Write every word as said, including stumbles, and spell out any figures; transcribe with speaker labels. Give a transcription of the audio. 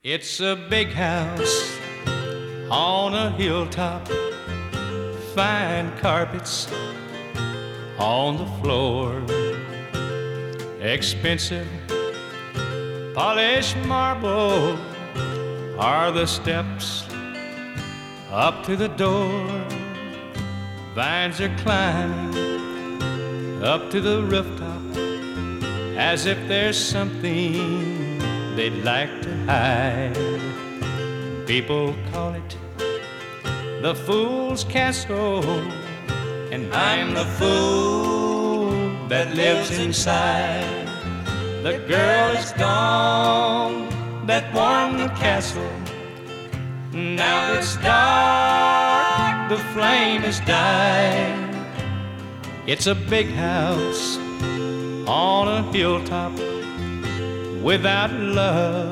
Speaker 1: It's a big house on a hilltop, fine carpets on the floor, expensive polished marble are the steps up to the door. Vines are climbing up to the rooftop as if there's something they'd like to hide. People call it the Fool's Castle, and I'm the fool that lives inside. The girl is gone that warmed the castle. Now it's dark, the flame has died. It's a big house on a hilltop without love.